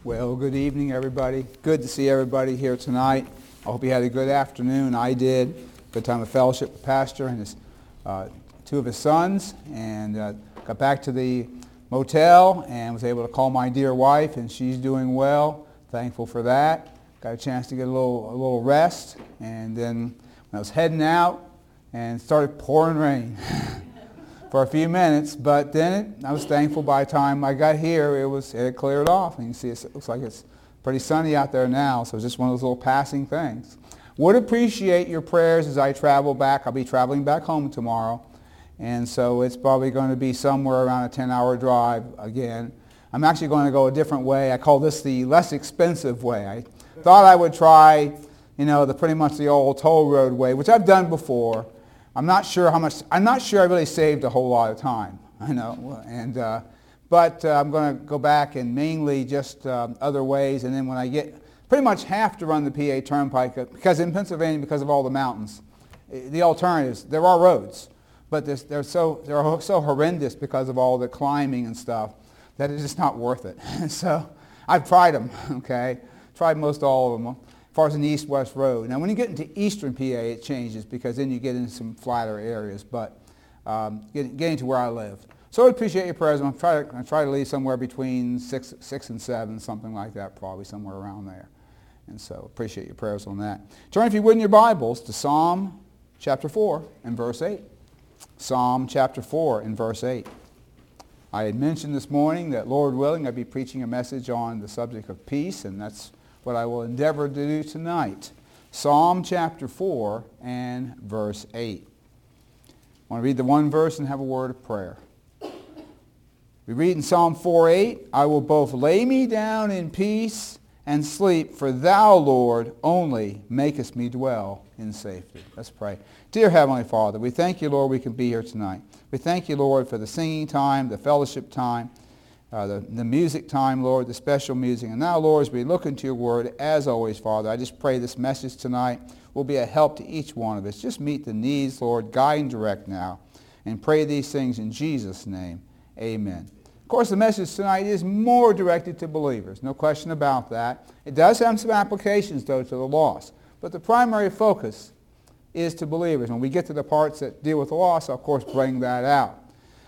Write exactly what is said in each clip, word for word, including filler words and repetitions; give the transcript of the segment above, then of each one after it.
Well, good evening, everybody. Good to see everybody here tonight. I hope you had a good afternoon. I did. Good time of fellowship with Pastor and his uh, two of his sons, and uh, got back to the motel and was able to call my dear wife, and she's doing well. Thankful for that. Got a chance to get a little a little rest, and then when I was heading out, and it started pouring rain for a few minutes, but then it, I was thankful by the time I got here, it was it had cleared off. And you can see it looks like it's pretty sunny out there now, so it's just one of those little passing things. Would appreciate your prayers as I travel back. I'll be traveling back home tomorrow, and so it's probably going to be somewhere around a ten-hour drive again. I'm actually going to go a different way. I call this the less expensive way. I thought I would try, you know, the pretty much the old toll road way, which I've done before. I'm not sure how much, I'm not sure I really saved a whole lot of time, I know, and, uh, but uh, I'm going to go back and mainly just um, other ways, and then when I get, pretty much have to run the P A Turnpike, because in Pennsylvania, because of all the mountains, the alternatives, there are roads, but they're so, they're so horrendous because of all the climbing and stuff that it's just not worth it. So I've tried them, okay, tried most all of them. As far as an east-west road. Now, when you get into eastern P A, it changes because then you get into some flatter areas, but um, get, getting to where I live. So I appreciate your prayers. I'm trying to, I try to leave somewhere between six, six and seven, something like that, probably somewhere around there. And so appreciate your prayers on that. Turn, if you would, in your Bibles to Psalm chapter four and verse eight. Psalm chapter four and verse eight. I had mentioned this morning that, Lord willing, I'd be preaching a message on the subject of peace, and that's what I will endeavor to do tonight. Psalm chapter four and verse eight. I want to read the one verse and have a word of prayer. We read in Psalm four eight, I will both lay me down in peace and sleep, for thou, Lord, only makest me dwell in safety. Let's pray. Dear Heavenly Father, we thank you, Lord, we can be here tonight. We thank you, Lord, for the singing time, the fellowship time, Uh, the, the music time, Lord, the special music. And now, Lord, as we look into your word, as always, Father, I just pray this message tonight will be a help to each one of us. Just meet the needs, Lord, guide and direct now. And pray these things in Jesus' name. Amen. Of course, the message tonight is more directed to believers. No question about that. It does have some applications, though, to the lost. But the primary focus is to believers. When we get to the parts that deal with the lost, I'll, of course, bring that out.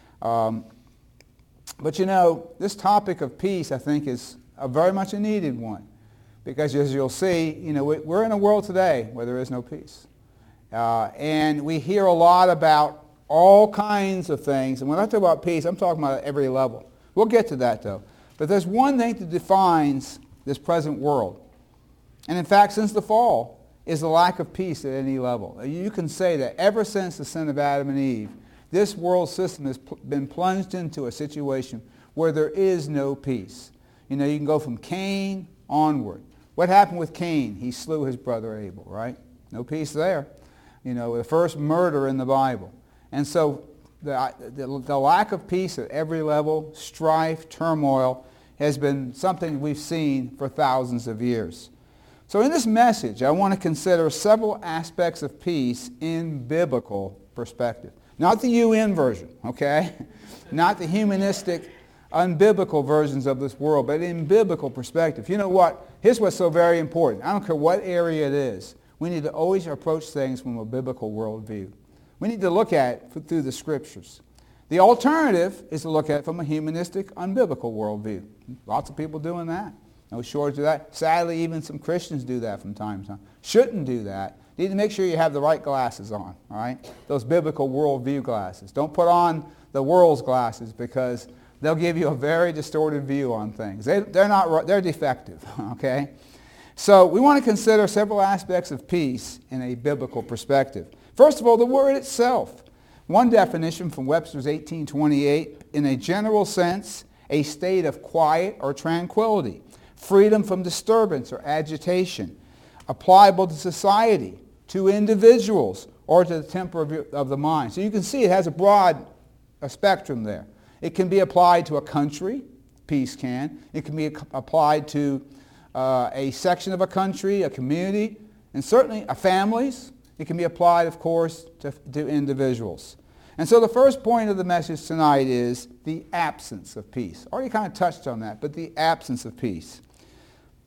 Um, But you know, this topic of peace, I think, is a very much a needed one. Because as you'll see, you know, we're in a world today where there is no peace. Uh, and we hear a lot about all kinds of things. And when I talk about peace, I'm talking about at every level. We'll get to that, though. But there's one thing that defines this present world. And in fact, since the fall, is the lack of peace at any level. You can say that ever since the sin of Adam and Eve, this world system has been plunged into a situation where there is no peace. You know, you can go from Cain onward. What happened with Cain? He slew his brother Abel, right? No peace there. You know, the first murder in the Bible. And so the, the, the lack of peace at every level, strife, turmoil, has been something we've seen for thousands of years. So in this message, I want to consider several aspects of peace in biblical perspective. Not the U N version, okay? Not the humanistic, unbiblical versions of this world, but in biblical perspective. You know what? Here's what's so very important. I don't care what area it is. We need to always approach things from a biblical worldview. We need to look at it through the Scriptures. The alternative is to look at it from a humanistic, unbiblical worldview. Lots of people doing that. No shortage of that. Sadly, even some Christians do that from time to time. Shouldn't do that. You need to make sure you have the right glasses on, all right? Those biblical worldview glasses. Don't put on the world's glasses because they'll give you a very distorted view on things. They, they're not, they're defective, okay? So we want to consider several aspects of peace in a biblical perspective. First of all, the word itself. One definition from Webster's eighteen twenty-eight, in a general sense, a state of quiet or tranquility, freedom from disturbance or agitation, applicable to society, to individuals, or to the temper of, your, of the mind. So you can see it has a broad a spectrum there. It can be applied to a country, peace can. It can be applied to uh, a section of a country, a community, and certainly a families. It can be applied, of course, to, to individuals. And so the first point of the message tonight is the absence of peace. Already kind of touched on that, but the absence of peace.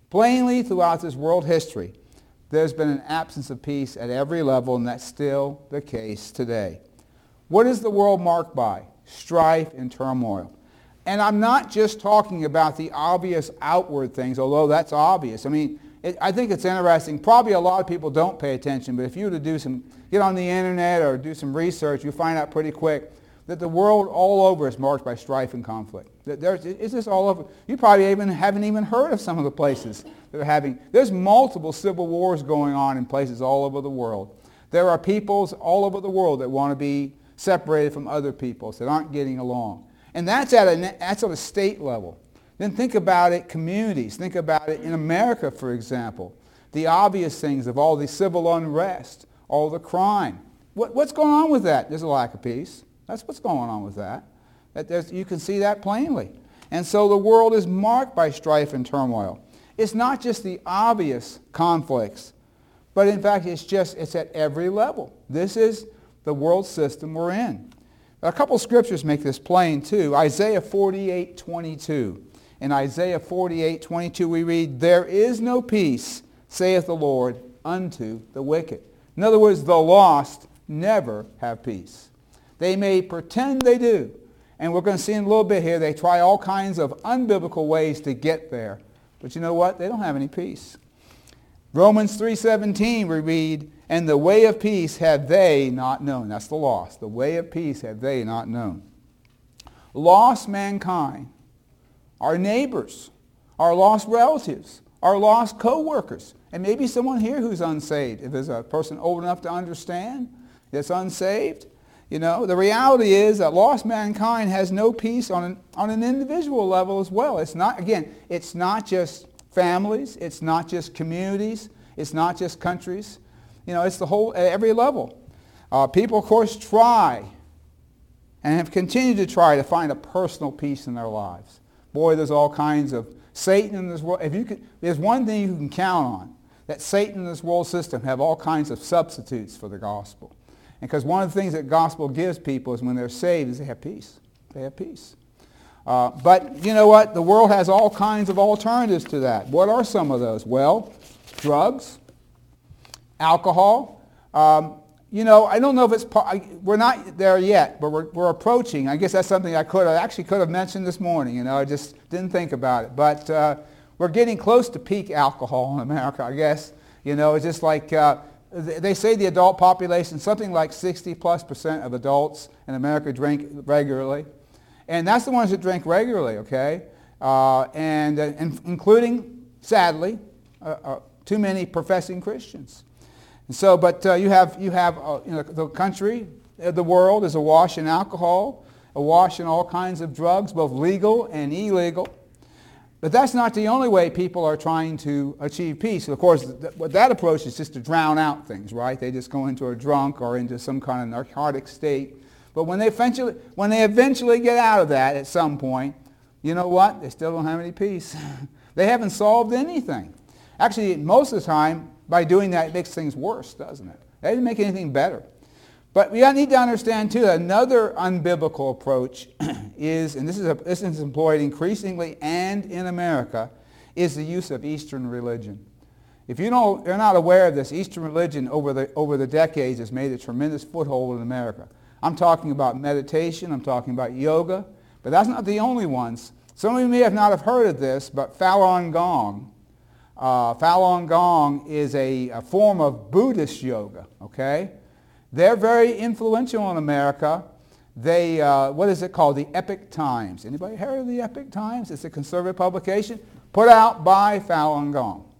Plainly, throughout this world history, there's been an absence of peace at every level, and that's still the case today. What is the world marked by? Strife and turmoil. And I'm not just talking about the obvious outward things, although that's obvious. I mean, it, I think it's interesting. Probably a lot of people don't pay attention, but if you were to do some, get on the internet or do some research, you'll find out pretty quick that the world all over is marked by strife and conflict. That there's, it's just all over. You probably even haven't even heard of some of the places that are having. There's multiple civil wars going on in places all over the world. There are peoples all over the world that want to be separated from other peoples that aren't getting along. And that's at a, that's at a state level. Then think about it, communities. Think about it in America, for example. The obvious things of all the civil unrest, all the crime. What, what's going on with that? There's a lack of peace. That's what's going on with that. that there's, you can see that plainly. And so the world is marked by strife and turmoil. It's not just the obvious conflicts, but in fact it's just, it's at every level. This is the world system we're in. A couple scriptures make this plain too. Isaiah forty-eight twenty-two. In Isaiah forty-eight twenty-two we read, "There is no peace, saith the Lord, unto the wicked." In other words, the lost never have peace. They may pretend they do. And we're going to see in a little bit here, they try all kinds of unbiblical ways to get there. But you know what? They don't have any peace. Romans three seventeen we read, "And the way of peace have they not known." That's the lost. The way of peace have they not known. Lost mankind, our neighbors, our lost relatives, our lost co-workers, and maybe someone here who's unsaved. If there's a person old enough to understand that's unsaved, you know, the reality is that lost mankind has no peace on an, on an individual level as well. It's not, again, it's not just families, it's not just communities, it's not just countries. You know, it's the whole, at every level. Uh, people, of course, try and have continued to try to find a personal peace in their lives. Boy, there's all kinds of Satan in this world. If you could, there's one thing you can count on, that Satan in this world system have all kinds of substitutes for the gospel. And because one of the things that gospel gives people is when they're saved is they have peace. They have peace. Uh, but you know what? The world has all kinds of alternatives to that. What are some of those? Well, drugs, alcohol. Um, you know, I don't know if it's, we're not there yet, but we're, we're approaching. I guess that's something I could have, actually could have mentioned this morning. You know, I just didn't think about it. But uh, we're getting close to peak alcohol in America, I guess. You know, it's just like, uh, they say the adult population, something like sixty plus percent of adults in America drink regularly. And that's the ones that drink regularly, okay? Uh, and, uh, and including, sadly, uh, uh, too many professing Christians. And so, but uh, you have, you have uh, you know, the country, uh, the world is awash in alcohol, awash in all kinds of drugs, both legal and illegal. But that's not the only way people are trying to achieve peace. Of course, th- what that approach is just to drown out things, right? They just go into a drunk or into some kind of narcotic state. But when they eventually, when they eventually get out of that at some point, you know what? They still don't have any peace. They haven't solved anything. Actually, most of the time, by doing that, it makes things worse, doesn't it? They didn't make anything better. But we need to understand, too, that another unbiblical approach is, and this is, a, this is employed increasingly and in America, is the use of Eastern religion. If you don't, you're not aware of this, Eastern religion over the, over the decades has made a tremendous foothold in America. I'm talking about meditation, I'm talking about yoga, but that's not the only ones. Some of you may have not have heard of this, but Falun Gong. Uh, Falun Gong is a, a form of Buddhist yoga, okay? They're very influential in America. They, uh, what is it called? The Epoch Times. Anybody heard of the Epoch Times? It's a conservative publication put out by Falun Gong.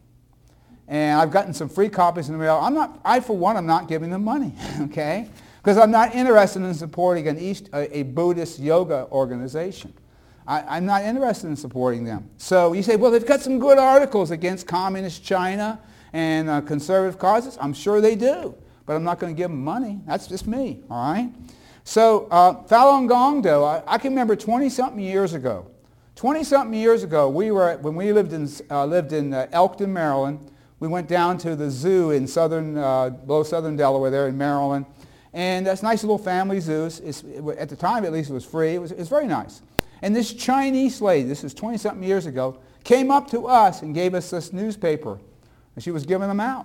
And I've gotten some free copies in the mail. I'm not, I, for one, am not giving them money, okay? Because I'm not interested in supporting an East, a, a Buddhist yoga organization. I, I'm not interested in supporting them. So you say, well, they've got some good articles against communist China and uh, conservative causes. I'm sure they do. But I'm not going to give them money. That's just me, all right? So uh, Falun Gong, though, I, I can remember twenty-something years ago. twenty-something years ago, we were, when we lived in, uh, lived in uh, Elkton, Maryland, we went down to the zoo in southern, uh, below southern Delaware there in Maryland. And that's a nice little family zoo. It's, it, at the time, at least, it was free. It was, it was very nice. And this Chinese lady, this is twenty-something years ago, came up to us and gave us this newspaper. And she was giving them out.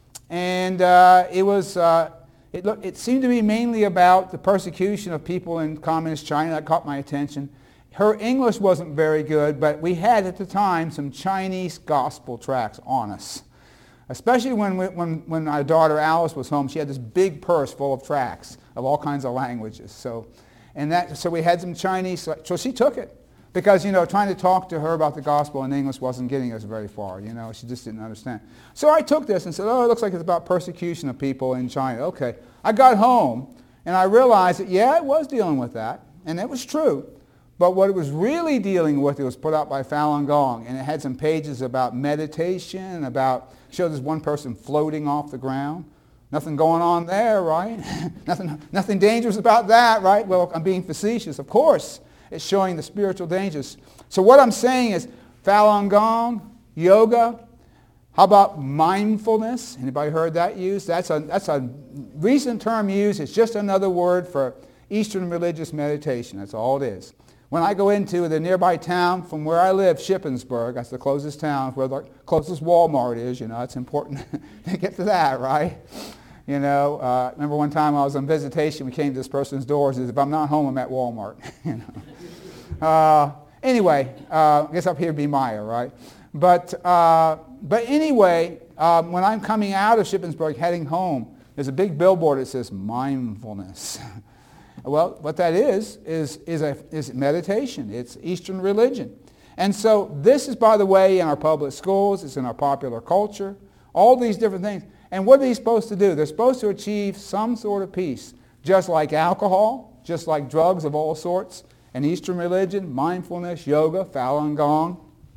And uh, it was, uh, it, look, it seemed to be mainly about the persecution of people in communist China. That caught my attention. Her English wasn't very good, but we had at the time some Chinese gospel tracts on us. Especially when, we, when, when our daughter Alice was home, she had this big purse full of tracts of all kinds of languages. So, and that, so we had some Chinese, so she took it. Because, you know, trying to talk to her about the gospel in English wasn't getting us very far. You know, she just didn't understand. So I took this and said, oh, it looks like it's about persecution of people in China. Okay. I got home and I realized that, yeah, it was dealing with that. And it was true. But what it was really dealing with, it was put out by Falun Gong. And it had some pages about meditation, about, showed this one person floating off the ground. Nothing going on there, right? nothing, nothing dangerous about that, right? Well, I'm being facetious, of course. It's showing the spiritual dangers. So what I'm saying is Falun Gong, yoga. How about mindfulness? Anybody heard that used? That's a, that's a recent term used. It's just another word for Eastern religious meditation. That's all it is. When I go into the nearby town from where I live, Shippensburg, that's the closest town, where the closest Walmart is. You know, it's important to get to that, right? You know, uh, remember one time I was on visitation, we came to this person's doors, and said, if I'm not home, I'm at Walmart. you know. uh, anyway, uh, I guess up here would be Meijer, right? But, uh, but anyway, um, when I'm coming out of Shippensburg heading home, there's a big billboard that says mindfulness. Well, what that is, is, is, a, is meditation. It's Eastern religion. And so this is, by the way, in our public schools, it's in our popular culture, all these different things. And what are they supposed to do? They're supposed to achieve some sort of peace, just like alcohol, just like drugs of all sorts, and Eastern religion, mindfulness, yoga, Falun Gong.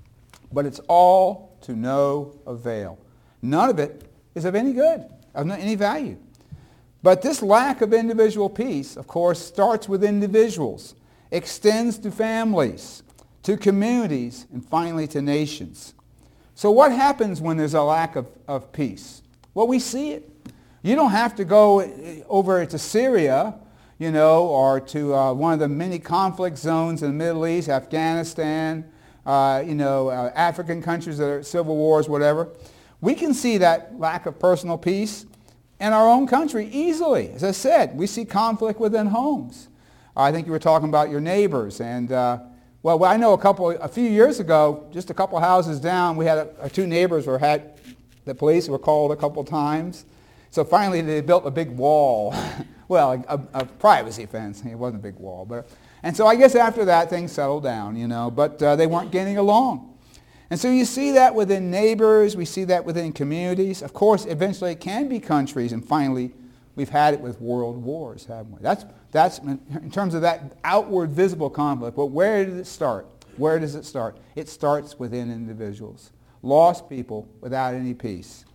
But it's all to no avail. None of it is of any good, of any value. But this lack of individual peace, of course, starts with individuals, extends to families, to communities, and finally to nations. So what happens when there's a lack of, of peace? Well, we see it. You don't have to go over to Syria, you know, or to uh, one of the many conflict zones in the Middle East, Afghanistan, uh, you know, uh, African countries that are civil wars, whatever. We can see that lack of personal peace in our own country easily. As I said, we see conflict within homes. I think you were talking about your neighbors. And, uh, well, I know a couple, a few years ago, just a couple houses down, we had a, our two neighbors were had, the police were called a couple times. So finally they built a big wall. well, a, a privacy fence. It wasn't a big wall. But, and so I guess after that things settled down, you know, but uh, they weren't getting along. And so you see that within neighbors, we see that within communities. Of course, eventually it can be countries, and finally we've had it with world wars, haven't we? That's, that's in terms of that outward visible conflict. But where did it start? Where does it start? It starts within individuals. Lost people without any peace.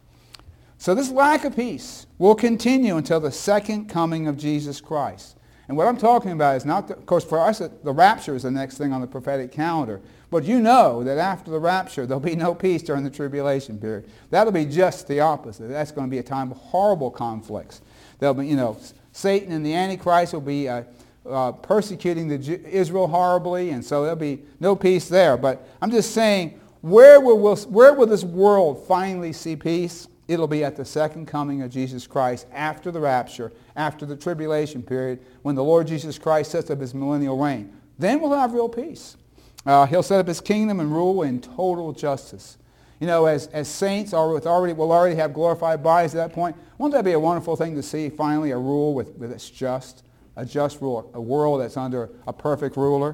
So this lack of peace will continue until the second coming of Jesus Christ. And what I'm talking about is not, the, of course, for us, the rapture is the next thing on the prophetic calendar. But you know that after the rapture, there'll be no peace during the tribulation period. That'll be just the opposite. That's going to be a time of horrible conflicts. There'll be, you know, Satan and the Antichrist will be uh, uh, persecuting the Jew- Israel horribly, and so there'll be no peace there. But I'm just saying, where will, we'll, where will this world finally see peace? It'll be at the second coming of Jesus Christ, after the rapture, after the tribulation period, when the Lord Jesus Christ sets up his millennial reign. Then we'll have real peace. Uh, he'll set up his kingdom and rule in total justice. You know, as, as saints are with already, will already have glorified bodies at that point. Won't that be a wonderful thing to see, finally, a rule with, with its just, a just rule, a world that's under a perfect ruler?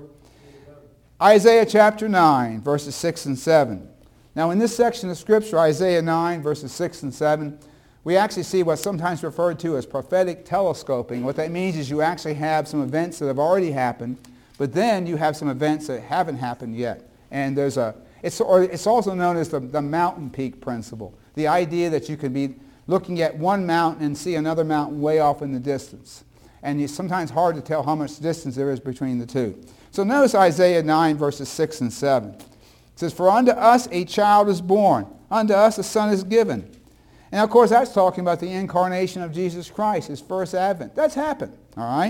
Isaiah chapter nine, verses six and seven. Now, in this section of Scripture, Isaiah nine, verses six and seven, we actually see what's sometimes referred to as prophetic telescoping. What that means is you actually have some events that have already happened, but then you have some events that haven't happened yet. And there's a, it's, or it's also known as the, the mountain peak principle. The idea that you can be looking at one mountain and see another mountain way off in the distance. And it's sometimes hard to tell how much distance there is between the two. So notice Isaiah nine, verses six and seven. It says, "For unto us a child is born, unto us a son is given." And of course that's talking about the incarnation of Jesus Christ, his first advent. That's happened, all right?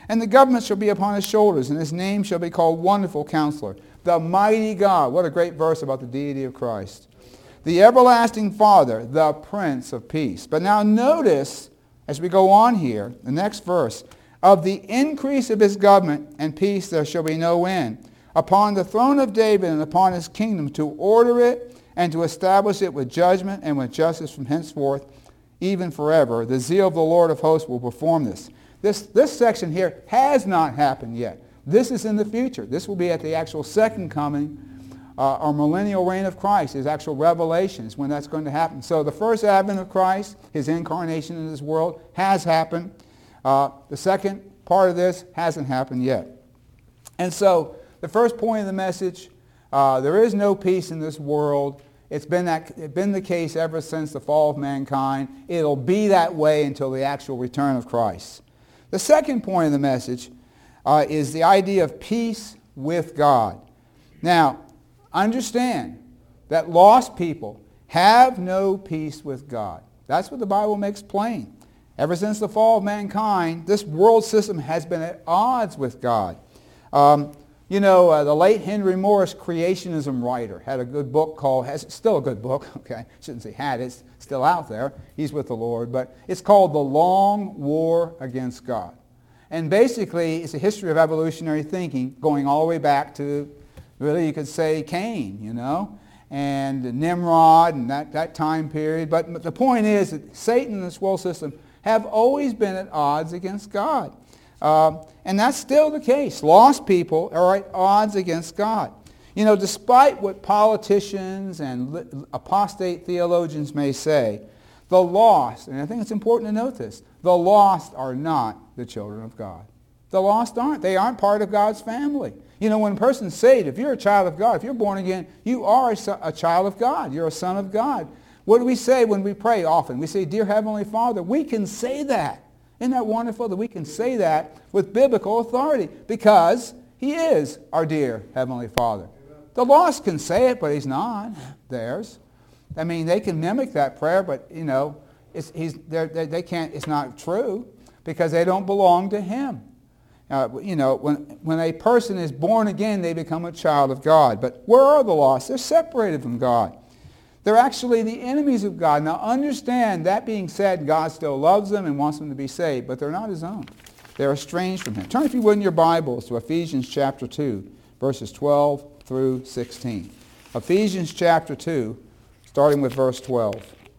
And the government shall be upon his shoulders, and his name shall be called Wonderful Counselor, the Mighty God. What a great verse about the deity of Christ. The Everlasting Father, the Prince of Peace. But now notice, as we go on here, the next verse, of the increase of his government and peace there shall be no end, upon the throne of David and upon his kingdom, to order it and to establish it with judgment and with justice from henceforth, even forever. The zeal of the Lord of hosts will perform this. This, this section here has not happened yet. This is in the future. This will be at the actual second coming, uh, or millennial reign of Christ, his actual revelation is when that's going to happen. So the first advent of Christ, his incarnation in this world, has happened. Uh, the second part of this hasn't happened yet. And so the first point of the message, uh, there is no peace in this world. It's been, that, it's been the case ever since the fall of mankind. It'll be that way until the actual return of Christ. The second point of the message uh, is the idea of peace with God. Now, understand that lost people have no peace with God. That's what the Bible makes plain. Ever since the fall of mankind, this world system has been at odds with God. Um, you know, uh, the late Henry Morris, creationism writer, had a good book called, has still a good book, okay, shouldn't say had, it's still out there. He's with the Lord, but it's called The Long War Against God. And basically, it's a history of evolutionary thinking going all the way back to, really, you could say Cain, you know, and Nimrod and that, that time period. But the point is that Satan and this world system have always been at odds against God. Uh, and that's still the case. Lost people are at odds against God. You know, despite what politicians and apostate theologians may say, the lost, and I think it's important to note this, the lost are not the children of God. The lost aren't. They aren't part of God's family. You know, when a person's saved, if you're a child of God, if you're born again, you are a, a child of God. You're a son of God. What do we say when we pray often? We say, Dear Heavenly Father. We can say that. Isn't that wonderful that we can say that with biblical authority? Because he is our dear Heavenly Father. The lost can say it, but he's not theirs. I mean, they can mimic that prayer, but, you know, it's, he's, they're, they they can't, it's not true because they don't belong to him. Uh, you know, when, when a person is born again, they become a child of God. But where are the lost? They're separated from God. They're actually the enemies of God. Now understand, that being said, God still loves them and wants them to be saved, but they're not his own. They're estranged from him. Turn, if you would, in your Bibles to Ephesians chapter two, verses twelve through sixteen. Ephesians chapter two, starting with verse twelve.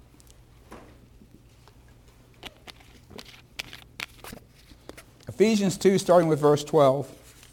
Ephesians two, starting with verse twelve.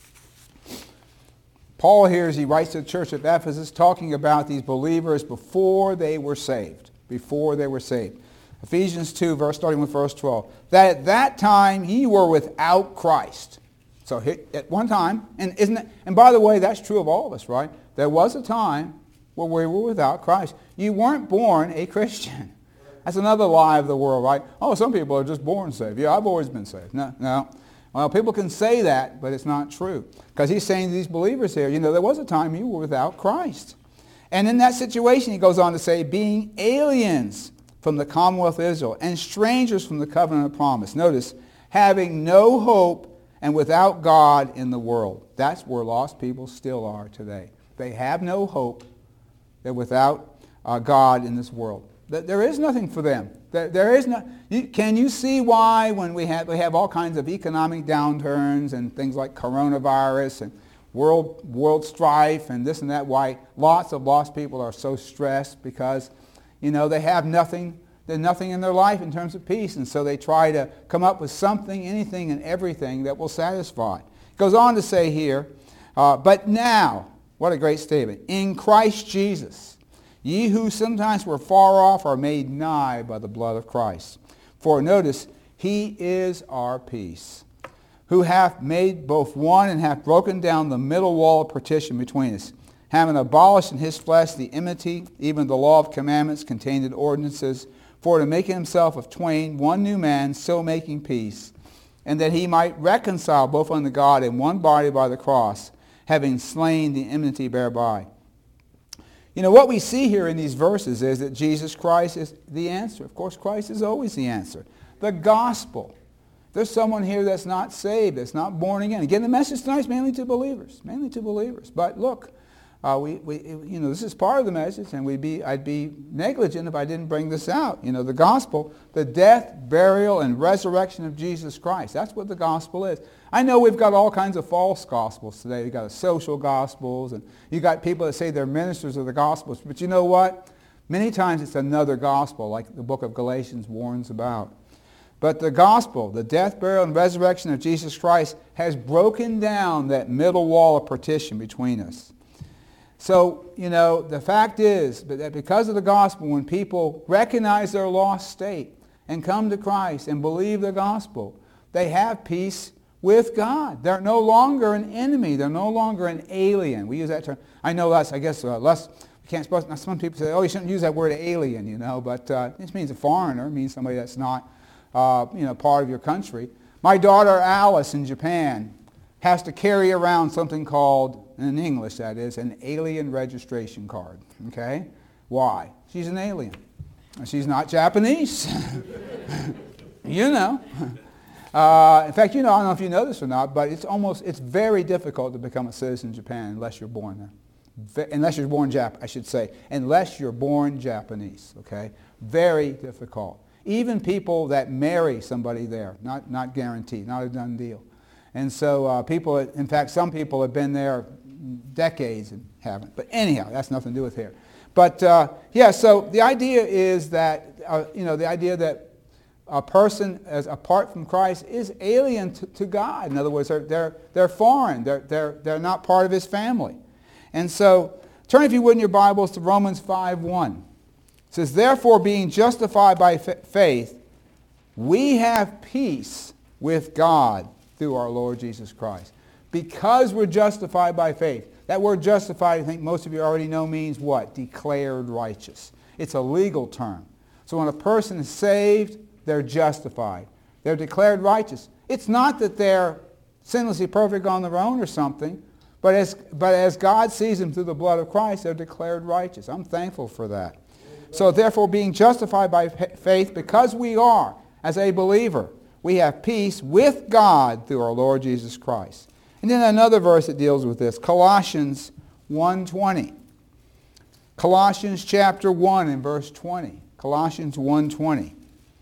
Paul here, as he writes to the church of Ephesus, talking about these believers before they were saved. Before they were saved. Ephesians two, verse, starting with verse twelve. That at that time ye were without Christ. So at one time, and isn't it, and by the way, that's true of all of us, right? There was a time where we were without Christ. You weren't born a Christian. That's another lie of the world, right? Oh, some people are just born saved. Yeah, I've always been saved. No, no. Well, people can say that, but it's not true. Because he's saying to these believers here, you know, there was a time you were without Christ. And in that situation, he goes on to say, being aliens from the commonwealth of Israel and strangers from the covenant of promise. Notice, having no hope and without God in the world. That's where lost people still are today. They have no hope. They're without uh, God in this world. There is nothing for them. There, there is no. You, can you see why when we have we have all kinds of economic downturns and things like coronavirus and world world strife and this and that? Why lots of lost people are so stressed because, you know, they have nothing. There's nothing in their life in terms of peace, and so they try to come up with something, anything, and everything that will satisfy. It goes on to say here, uh, but now, what a great statement! In Christ Jesus. Ye who sometimes were far off are made nigh by the blood of Christ. For notice, he is our peace, who hath made both one and hath broken down the middle wall of partition between us, having abolished in his flesh the enmity, even the law of commandments contained in ordinances, for to make himself of twain one new man, so making peace, and that he might reconcile both unto God in one body by the cross, having slain the enmity thereby. You know, what we see here in these verses is that Jesus Christ is the answer. Of course, Christ is always the answer. The gospel There's someone here that's not saved, that's not born again. Again, the message tonight is mainly to believers, mainly to believers. But look, uh, we, we, you know, this is part of the message, and we'd be, I'd be negligent if I didn't bring this out. You know, the gospel, the death, burial, and resurrection of Jesus Christ. That's what the gospel is. I know we've got all kinds of false gospels today. You've got the social gospels, and you've got people that say they're ministers of the gospels. But you know what? Many times it's another gospel, like the book of Galatians warns about. But the gospel, the death, burial, and resurrection of Jesus Christ has broken down that middle wall of partition between us. So, you know, the fact is that because of the gospel, when people recognize their lost state and come to Christ and believe the gospel, they have peace with God. They're no longer an enemy. They're no longer an alien. We use that term. I know less, I guess, uh, less, we can't suppose, now some people say, oh, you shouldn't use that word alien, you know, but uh, this means a foreigner. It means somebody that's not, uh, you know, part of your country. My daughter Alice in Japan has to carry around something called, in English that is, an alien registration card, okay? Why? She's an alien. She's not Japanese. You know. Uh, in fact, you know, I don't know if you know this or not, but it's almost, it's very difficult to become a citizen in Japan unless you're born there. Ve- unless you're born Jap, I should say. Unless you're born Japanese, okay? Very difficult. Even people that marry somebody there, not, not guaranteed, not a done deal. And so uh, people, in fact, some people have been there decades and haven't. But anyhow, that's nothing to do with here. But uh, yeah, so the idea is that, uh, you know, the idea that a person as apart from Christ is alien to, to God. In other words, they're, they're, they're foreign. They're, they're, they're not part of his family. And so turn, if you would, in your Bibles to Romans five one. It says, therefore, being justified by f- faith, we have peace with God through our Lord Jesus Christ. Because we're justified by faith. That word justified, I think most of you already know, means what? Declared righteous. It's a legal term. So when a person is saved, they're justified. They're declared righteous. It's not that they're sinlessly perfect on their own or something, but as, but as God sees them through the blood of Christ, they're declared righteous. I'm thankful for that. So therefore, being justified by faith, because we are, as a believer, we have peace with God through our Lord Jesus Christ. And then another verse that deals with this, Colossians one twenty. Colossians chapter one and verse twenty. Colossians one twenty.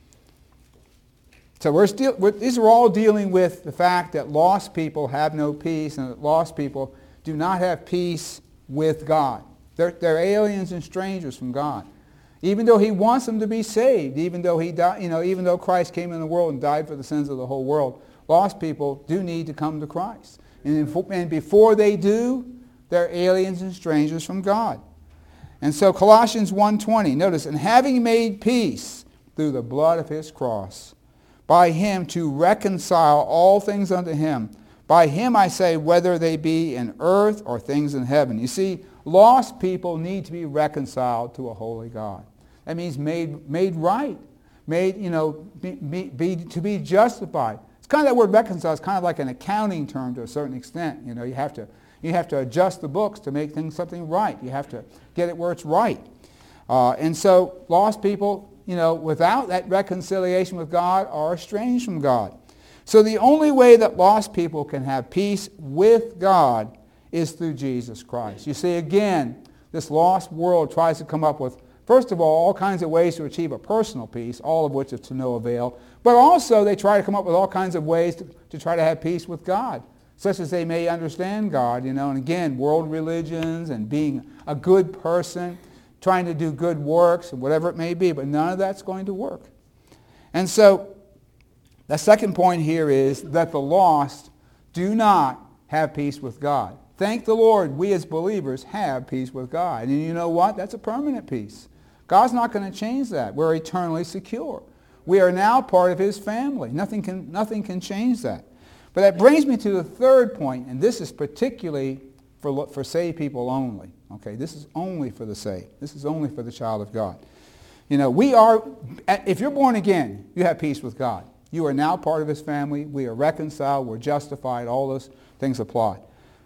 So we're still, we're, these are all dealing with the fact that lost people have no peace and that lost people do not have peace with God. They're, they're aliens and strangers from God. Even though he wants them to be saved, even though he died, you know, even though Christ came in the world and died for the sins of the whole world, lost people do need to come to Christ. And, and before they do, they're aliens and strangers from God. And so Colossians one twenty, notice, and having made peace through the blood of his cross, by him to reconcile all things unto him. By him I say, whether they be in earth or things in heaven. You see, lost people need to be reconciled to a holy God. That means made made right, made, you know, be, be, be, to be justified. It's kind of that word reconcile is kind of like an accounting term to a certain extent. You know, you have to you have to adjust the books to make things something right. You have to get it where it's right. Uh, and so lost people, you know, without that reconciliation with God are estranged from God. So the only way that lost people can have peace with God is through Jesus Christ. You see, again, this lost world tries to come up with, first of all, all kinds of ways to achieve a personal peace, all of which is to no avail. But also they try to come up with all kinds of ways to, to try to have peace with God, such as they may understand God, you know, and again, world religions and being a good person, trying to do good works, and whatever it may be, but none of that's going to work. And so the second point here is that the lost do not have peace with God. Thank the Lord, we as believers have peace with God. And you know what? That's a permanent peace. God's not going to change that. We're eternally secure. We are now part of his family. Nothing can, nothing can change that. But that brings me to the third point, and this is particularly for, for saved people only. Okay, this is only for the saved. This is only for the child of God. You know, we are, if you're born again, you have peace with God. You are now part of his family. We are reconciled. We're justified. All those things apply.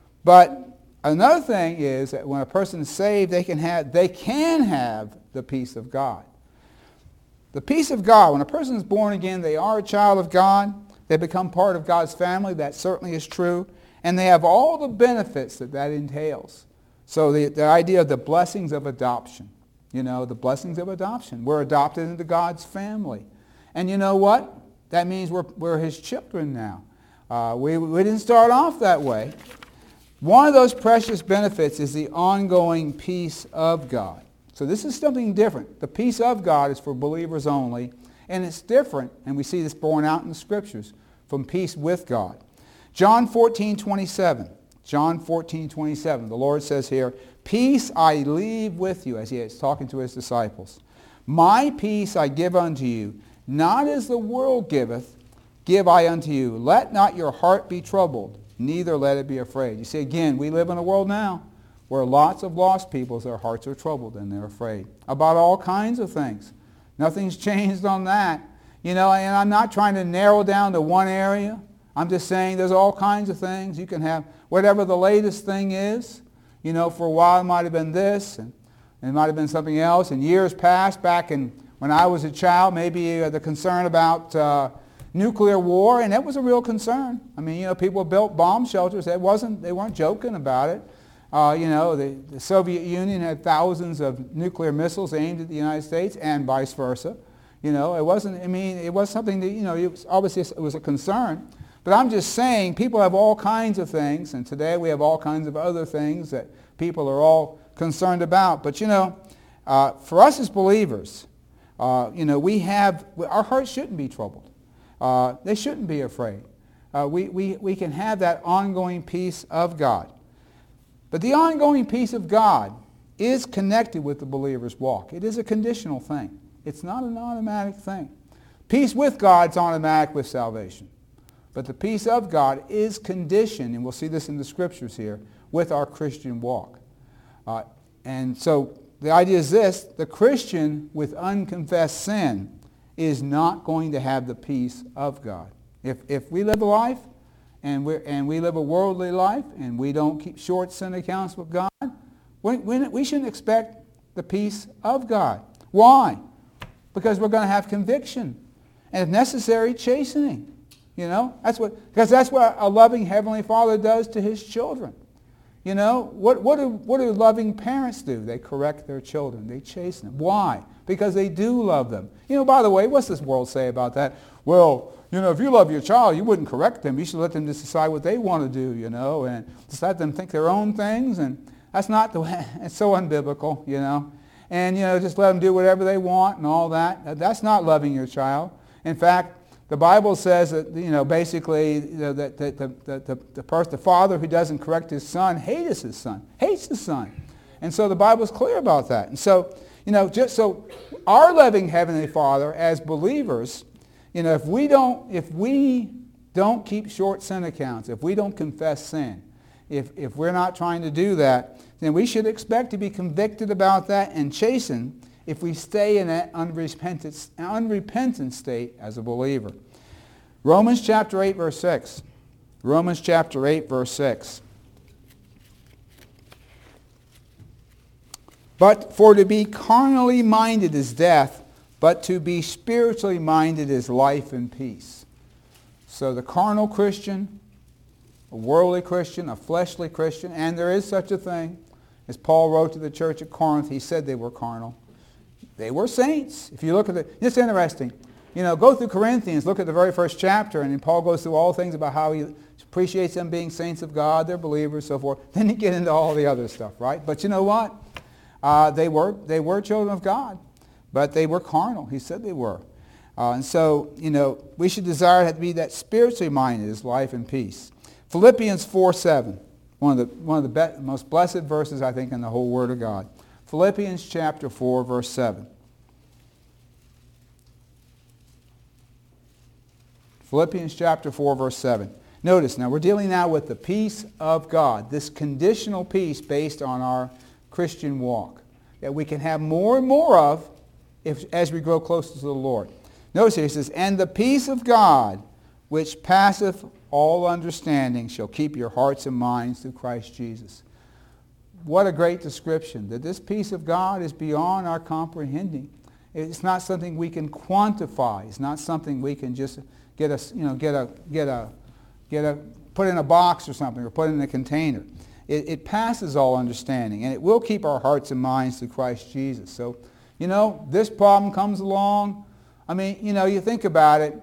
But another thing is that when a person is saved, they can have, they can have the peace of God. The peace of God, when a person is born again, they are a child of God. They become part of God's family. That certainly is true. And they have all the benefits that that entails. So the, the idea of the blessings of adoption. You know, the blessings of adoption. We're adopted into God's family. And you know what? That means we're, we're his children now. Uh, we, we didn't start off that way. One of those precious benefits is the ongoing peace of God. So this is something different. The peace of God is for believers only, and it's different, and we see this borne out in the Scriptures, from peace with God. John fourteen twenty-seven. John fourteen twenty-seven. The Lord says here, "Peace I leave with you," as he is talking to his disciples. "My peace I give unto you, not as the world giveth, give I unto you. Let not your heart be troubled, neither let it be afraid." You see, again, we live in a world now where lots of lost people, their hearts are troubled and they're afraid about all kinds of things. Nothing's changed on that. You know, and I'm not trying to narrow down to one area. I'm just saying there's all kinds of things. You can have whatever the latest thing is. You know, for a while it might have been this, and it might have been something else. In years past, back in when I was a child, maybe uh, the concern about uh, nuclear war, and that was a real concern. I mean, you know, people built bomb shelters. It wasn't, they weren't joking about it. Uh, you know, the, the Soviet Union had thousands of nuclear missiles aimed at the United States and vice versa. You know, it wasn't, I mean, it was something that, you know, it was, obviously it was a concern. But I'm just saying people have all kinds of things, and today we have all kinds of other things that people are all concerned about. But, you know, uh, for us as believers, uh, you know, we have, our hearts shouldn't be troubled. Uh, they shouldn't be afraid. Uh, we, we, we can have that ongoing peace of God. But the ongoing peace of God is connected with the believer's walk. It is a conditional thing. It's not an automatic thing. Peace with God is automatic with salvation. But the peace of God is conditioned, and we'll see this in the Scriptures here, with our Christian walk. Uh, and so the idea is this: the Christian with unconfessed sin is not going to have the peace of God. If, if we live a life, and, we're, and we live a worldly life, and we don't keep short sin accounts with God, we, we, we shouldn't expect the peace of God. Why? Because we're going to have conviction, and if necessary, chastening. You know, that's what, because that's what a loving Heavenly Father does to his children. You know, what, what, do, what do loving parents do? They correct their children. They chasten them. Why? Because they do love them. You know, by the way, what's this world say about that? Well, you know, if you love your child, you wouldn't correct them. You should let them just decide what they want to do, you know, and just let them think their own things. And that's not the way. It's so unbiblical, you know. And, you know, just let them do whatever they want and all that. That's not loving your child. In fact, the Bible says that, you know, basically, you know, that the, the, the, the, person, the father who doesn't correct his son hates his son, hates his son. And so the Bible's clear about that. And so, you know, just so our loving Heavenly Father as believers, you know, if we don't, if we don't keep short sin accounts, if we don't confess sin, if, if we're not trying to do that, then we should expect to be convicted about that and chastened if we stay in that unrepentant, unrepentant state as a believer. Romans chapter eight, verse six. Romans chapter eight, verse six. But for to be carnally minded is death, but to be spiritually minded is life and peace. So the carnal Christian, a worldly Christian, a fleshly Christian, and there is such a thing. As Paul wrote to the church at Corinth, he said they were carnal. They were saints. If you look at it, it's interesting. You know, go through Corinthians, look at the very first chapter, and then Paul goes through all things about how he appreciates them being saints of God, they're believers, so forth. Then you get into all the other stuff, right? But you know what? Uh, they were they were children of God, but they were carnal. He said they were. Uh, and so, you know, we should desire to be that spiritually minded is life and peace. Philippians four seven, one of the, one of the be- most blessed verses, I think, in the whole Word of God. Philippians chapter four, verse seven. Philippians chapter four, verse seven. Notice, now we're dealing now with the peace of God, this conditional peace based on our Christian walk, that we can have more and more of if, as we grow closer to the Lord. Notice here, it says, "And the peace of God, which passeth all understanding, shall keep your hearts and minds through Christ Jesus." What a great description, that this peace of God is beyond our comprehending. It's not something we can quantify. It's not something we can just, get a, you know, get a, get a, get a, put in a box or something, or put in a container. It, it passes all understanding, and it will keep our hearts and minds to Christ Jesus. So, you know, this problem comes along. I mean, you know, you think about it.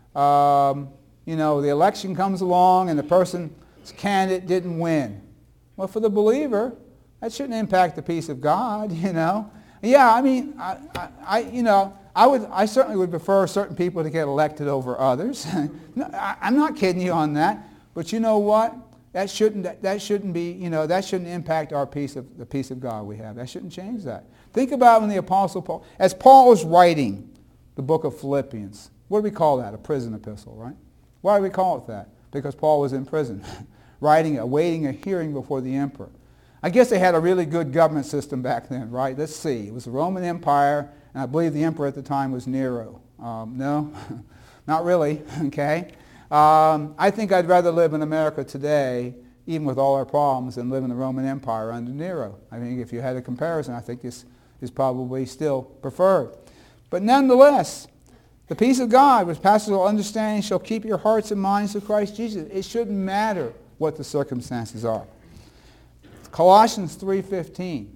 Um, you know, the election comes along, and the person's candidate didn't win. Well, for the believer, that shouldn't impact the peace of God. You know. Yeah, I mean, I, I, I you know, I would, I certainly would prefer certain people to get elected over others. No, I, I'm not kidding you on that. But you know what? That shouldn't, that, that shouldn't be, you know, that shouldn't impact our peace of the peace of God we have. That shouldn't change that. Think about when the Apostle Paul, as Paul was writing the book of Philippians, what do we call that? A prison epistle, right? Why do we call it that? Because Paul was in prison, writing, awaiting a hearing before the emperor. I guess they had a really good government system back then, right? Let's see. It was the Roman Empire, and I believe the emperor at the time was Nero. Um, no, not really, okay? Um, I think I'd rather live in America today, even with all our problems, than live in the Roman Empire under Nero. I mean, if you had a comparison, I think this is probably still preferred. But nonetheless, the peace of God, which passes all understanding, shall keep your hearts and minds to Christ Jesus. It shouldn't matter what the circumstances are. Colossians three fifteen.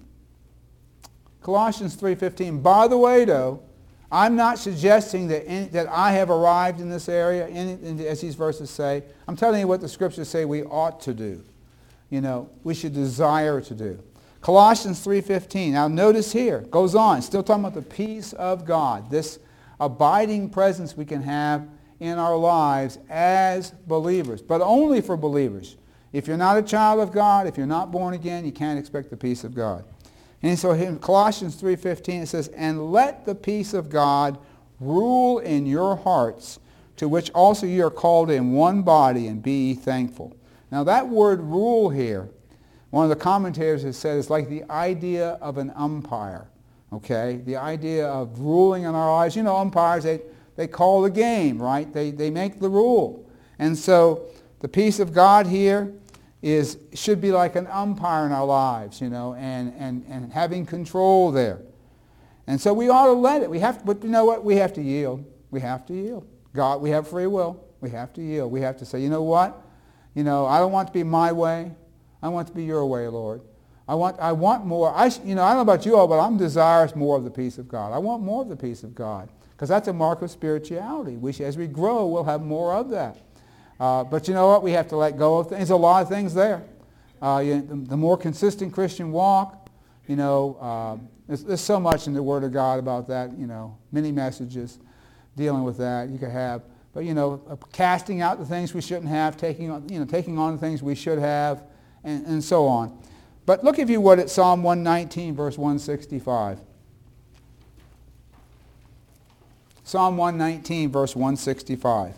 Colossians three fifteen. By the way, though, I'm not suggesting that, any, that I have arrived in this area, in, in, as these verses say. I'm telling you what the scriptures say we ought to do. You know, we should desire to do. Colossians three fifteen. Now notice here, goes on, still talking about the peace of God, this abiding presence we can have in our lives as believers, but only for believers. If you're not a child of God, if you're not born again, you can't expect the peace of God. And so in Colossians three fifteen it says, and let the peace of God rule in your hearts, to which also you are called in one body, and be ye thankful. Now that word rule here, one of the commentators has said it's like the idea of an umpire. Okay? The idea of ruling in our lives. You know, umpires, they, they call the game, right? They, they make the rule. And so the peace of God here is should be like an umpire in our lives, you know, and, and, and having control there. And so we ought to let it. We have to, but you know what? We have to yield. We have to yield. God, we have free will. We have to yield. We have to say, you know what? You know, I don't want to be my way. I want to be your way, Lord. I want, I want more. I, you know, I don't know about you all, but I'm desirous more of the peace of God. I want more of the peace of God because that's a mark of spirituality. We should, as we grow, we'll have more of that. Uh, but you know what? We have to let go of things. There's a lot of things there. Uh, you, the, the more consistent Christian walk, you know, uh, there's, there's so much in the Word of God about that, you know, many messages dealing with that you could have. But, you know, uh, casting out the things we shouldn't have, taking on, you know, taking on the things we should have, and, and so on. But look, if you would, at Psalm one nineteen, verse one sixty-five. Psalm one nineteen, verse one sixty-five.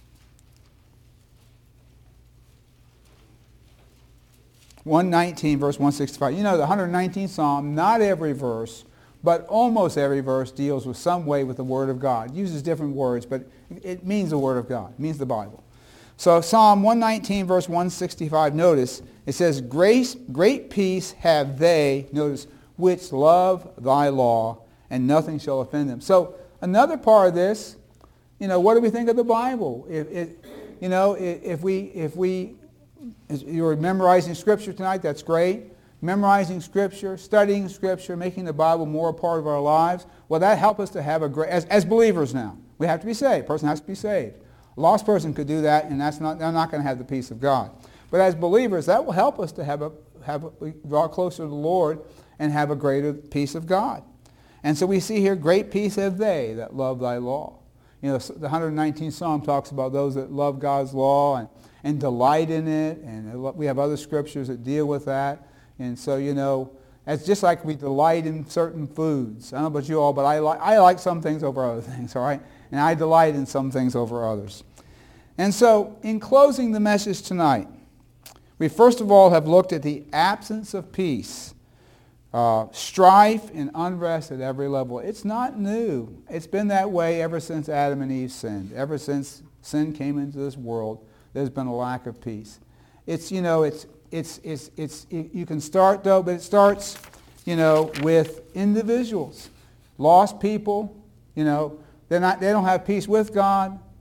one nineteen, verse one sixty-five. You know, the one hundred nineteenth Psalm, not every verse, but almost every verse deals with some way with the Word of God. It uses different words, but it means the Word of God. It means the Bible. So Psalm one nineteen, verse one sixty-five, notice, it says, Grace, great peace have they, notice, which love thy law, and nothing shall offend them. So another part of this, you know, what do we think of the Bible? If, if, you know, if, if we, if we, you're memorizing Scripture tonight, that's great. Memorizing Scripture, studying Scripture, making the Bible more a part of our lives, well, that helps us to have a great, as, as believers now, we have to be saved. A person has to be saved. A lost person could do that, and that's not, they're not going to have the peace of God. But as believers, that will help us to have a, have a, draw closer to the Lord and have a greater peace of God. And so we see here, great peace have they that love thy law. You know, the one hundred nineteenth Psalm talks about those that love God's law and, and delight in it, and we have other scriptures that deal with that. And so, you know, it's just like we delight in certain foods. I don't know about you all, but I, li- I like some things over other things, all right? And I delight in some things over others. And so, in closing the message tonight, we first of all have looked at the absence of peace, uh, strife and unrest at every level. It's not new. It's been that way ever since Adam and Eve sinned. Ever since sin came into this world, there's been a lack of peace. It's, you know, it's, it's, it's, it's, it, you can start though, but it starts, you know, with individuals. Lost people, you know, they're not, they don't have peace with God.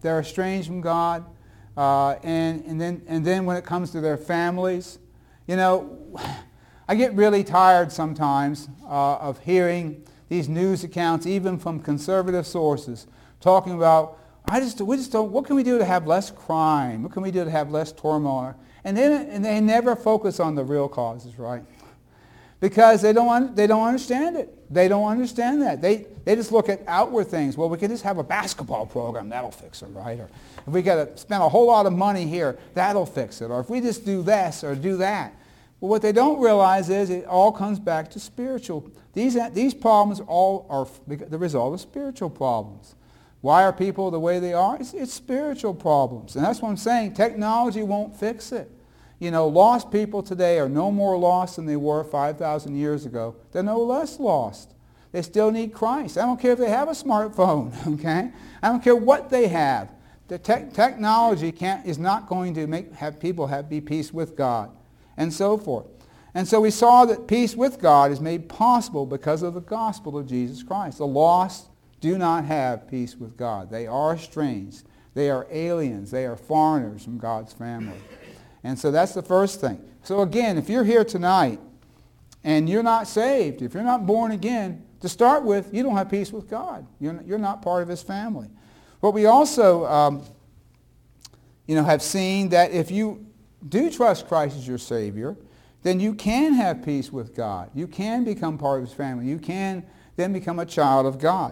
they're estranged from God. Uh, and, and, then, and then when it comes to their families, you know, I get really tired sometimes uh, of hearing these news accounts, even from conservative sources, talking about, I just, we just don't, what can we do to have less crime? What can we do to have less turmoil? And, then, and they never focus on the real causes, right? Because they don't, they don't understand it. They don't understand that. They, they just look at outward things. Well, we could just have a basketball program, that'll fix it, right? Or if we got to spend a whole lot of money here, that'll fix it. Or if we just do this or do that. Well, what they don't realize is it all comes back to spiritual. These, these problems all are the result of spiritual problems. Why are people the way they are? It's, it's spiritual problems. And that's what I'm saying. Technology won't fix it. You know, lost people today are no more lost than they were five thousand years ago. They're no less lost. They still need Christ. I don't care if they have a smartphone, okay? I don't care what they have. The te- technology can't, is not going to make have people have be peace with God, and so forth. And so we saw that peace with God is made possible because of the gospel of Jesus Christ. The lost do not have peace with God. They are estranged. They are aliens. They are foreigners from God's family. And so that's the first thing. So again, if you're here tonight and you're not saved, if you're not born again, to start with, you don't have peace with God. You're not, you're not part of his family. But we also um, you know, have seen that if you do trust Christ as your Savior, then you can have peace with God. You can become part of his family. You can then become a child of God.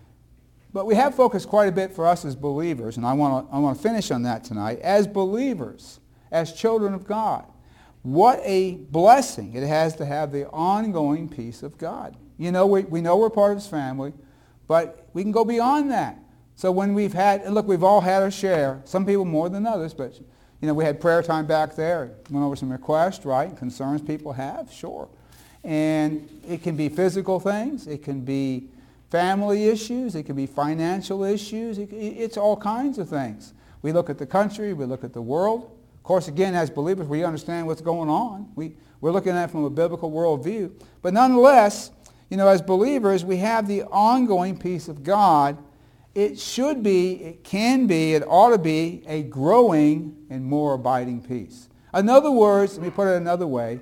But we have focused quite a bit for us as believers, and I want to I want to finish on that tonight. As believers, as children of God, what a blessing it has to have the ongoing peace of God. You know, we, we know we're part of his family, but we can go beyond that. So when we've had, and look, we've all had our share, some people more than others, but you know, we had prayer time back there, went over some requests, right, concerns people have, sure. And it can be physical things, it can be family issues, it can be financial issues, it, it's all kinds of things. We look at the country, we look at the world. Of course, again, as believers, we understand what's going on. We, we're looking at it from a biblical worldview. But nonetheless, you know, as believers, we have the ongoing peace of God. It should be, it can be, it ought to be a growing and more abiding peace. In other words, let me put it another way,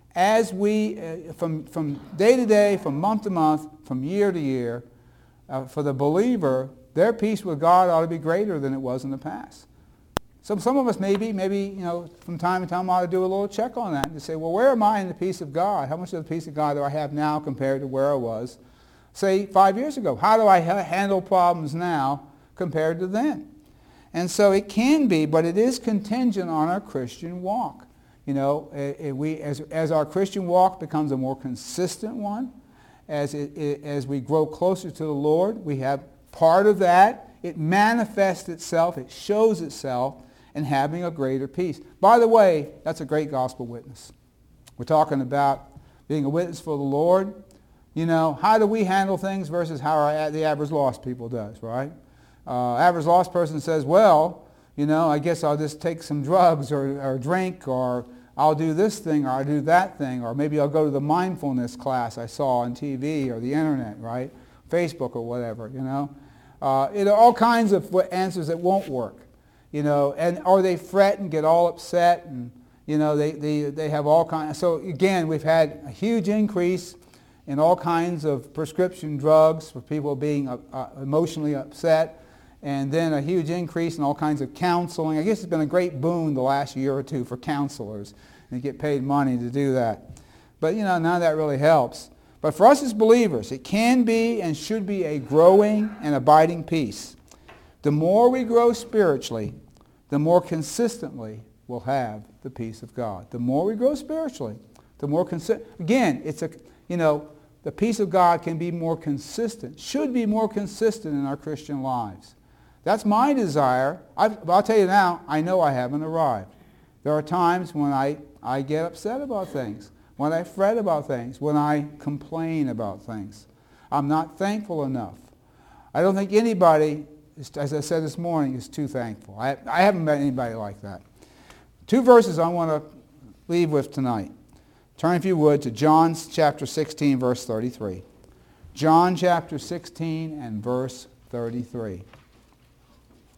as we, uh, from, from day to day, from month to month, from year to year, uh, for the believer, their peace with God ought to be greater than it was in the past. So some of us maybe, maybe, you know, from time to time ought to do a little check on that and to say, well, where am I in the peace of God? How much of the peace of God do I have now compared to where I was, say, five years ago? How do I ha- handle problems now compared to then? And so it can be, but it is contingent on our Christian walk. You know, it, it, we, as, as our Christian walk becomes a more consistent one, as, it, it, as we grow closer to the Lord, we have part of that. It manifests itself, it shows itself in having a greater peace. By the way, that's a great gospel witness. We're talking about being a witness for the Lord. You know, how do we handle things versus how our, the average lost people does, right? Uh, average lost person says, well, you know, I guess I'll just take some drugs or, or drink, or I'll do this thing or I'll do that thing, or maybe I'll go to the mindfulness class I saw on T V or the internet, right? Facebook or whatever, you know. Uh, it are all kinds of answers that won't work, you know, and or they fret and get all upset, and you know they, they, they have all kinds. So again, we've had a huge increase in all kinds of prescription drugs for people being uh, uh, emotionally upset, and then a huge increase in all kinds of counseling. I guess it's been a great boon the last year or two for counselors, and get paid money to do that. But you know, none of that really helps. But for us as believers, it can be and should be a growing and abiding peace. The more we grow spiritually, the more consistently we'll have the peace of God. The more we grow spiritually, the more consistent. Again, it's a, you know, the peace of God can be more consistent, should be more consistent in our Christian lives. That's my desire. I've, I'll tell you now, I know I haven't arrived. There are times when I, I get upset about things, when I fret about things, when I complain about things. I'm not thankful enough. I don't think anybody, as I said this morning, is too thankful. I, I haven't met anybody like that. Two verses I want to leave with tonight. Turn, if you would, to John chapter sixteen, verse thirty-three. John chapter sixteen and verse thirty-three.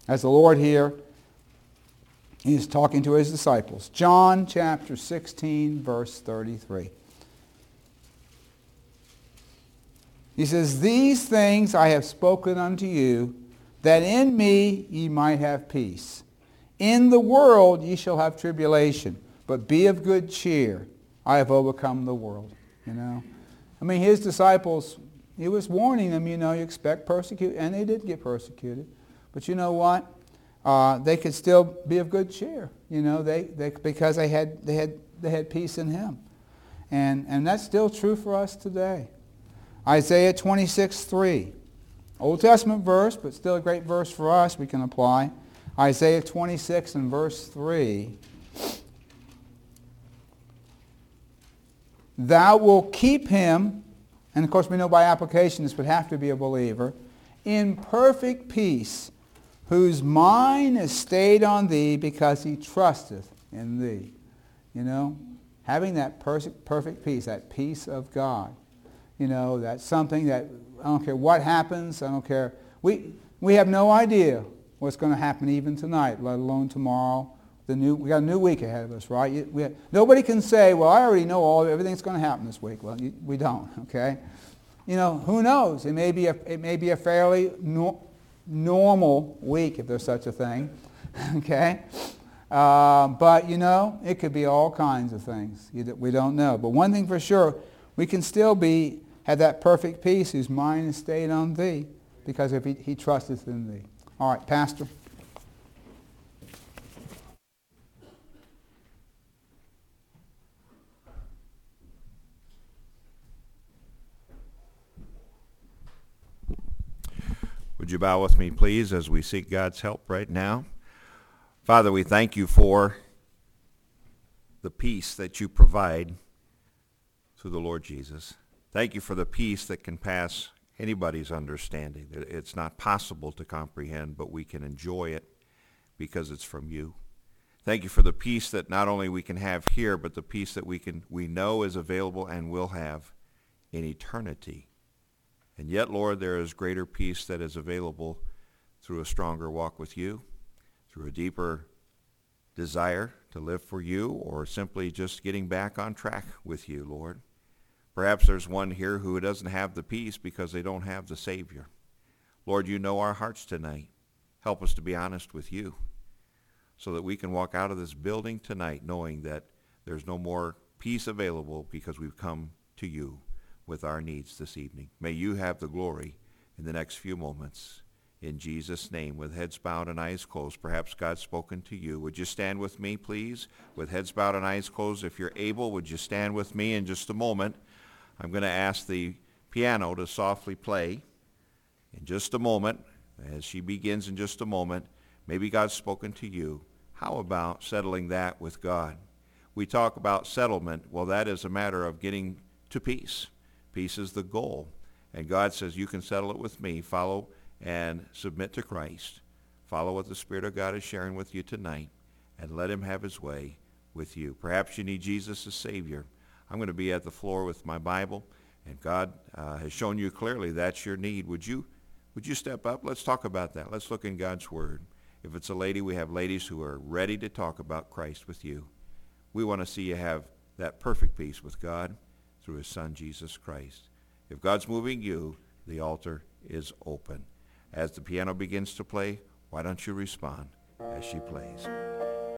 as the Lord here is talking to his disciples. John chapter sixteen, verse thirty-three. He says, "These things I have spoken unto you, that in me ye might have peace. In the world ye shall have tribulation, but be of good cheer. I have overcome the world." You know, I mean, his disciples, he was warning them, you know, you expect persecution, and they did get persecuted. But you know what? Uh, they could still be of good cheer, you know, they, they because they had they had they had peace in him. And and that's still true for us today. Isaiah twenty-six three. Old Testament verse, but still a great verse for us we can apply. Isaiah twenty-six and verse three. "Thou wilt keep him," and of course we know by application this would have to be a believer, "in perfect peace, whose mind is stayed on thee, because he trusteth in thee." You know, having that perfect, perfect peace, that peace of God. You know, that's something that, I don't care what happens, I don't care. We, we have no idea what's going to happen even tonight, let alone tomorrow. The new, we got a new week ahead of us, right? You, we, nobody can say, well, I already know all everything's going to happen this week. Well, you, we don't, okay? You know, who knows? It may be a, it may be a fairly no, normal week, if there's such a thing, okay? Uh, but, you know, it could be all kinds of things you, we don't know. But one thing for sure, we can still be have that perfect peace whose mind is stayed on thee, because if he, he trusteth in thee. All right, Pastor. Would you bow with me, please, as we seek God's help right now? Father, we thank you for the peace that you provide through the Lord Jesus. Thank you for the peace that can pass anybody's understanding. It's not possible to comprehend, but we can enjoy it because it's from you. Thank you for the peace that not only we can have here, but the peace that we can we know is available and will have in eternity. And yet, Lord, there is greater peace that is available through a stronger walk with you, through a deeper desire to live for you, or simply just getting back on track with you, Lord. Perhaps there's one here who doesn't have the peace because they don't have the Savior. Lord, you know our hearts tonight. Help us to be honest with you so that we can walk out of this building tonight knowing that there's no more peace available because we've come to you with our needs this evening. May you have the glory in the next few moments. In Jesus' name, with heads bowed and eyes closed, perhaps God's spoken to you. Would you stand with me, please? With heads bowed and eyes closed, if you're able, would you stand with me in just a moment? I'm going to ask the piano to softly play in just a moment. As she begins in just a moment, maybe God's spoken to you. How about settling that with God? We talk about settlement. Well, that is a matter of getting to peace. Peace is the goal. And God says, you can settle it with me. Follow and submit to Christ. Follow what the Spirit of God is sharing with you tonight, and let him have his way with you. Perhaps you need Jesus as Savior. I'm going to be at the floor with my Bible, and God uh, has shown you clearly that's your need. Would you, would you step up? Let's talk about that. Let's look in God's Word. If it's a lady, we have ladies who are ready to talk about Christ with you. We want to see you have that perfect peace with God through his Son, Jesus Christ. If God's moving you, the altar is open. As the piano begins to play, why don't you respond as she plays?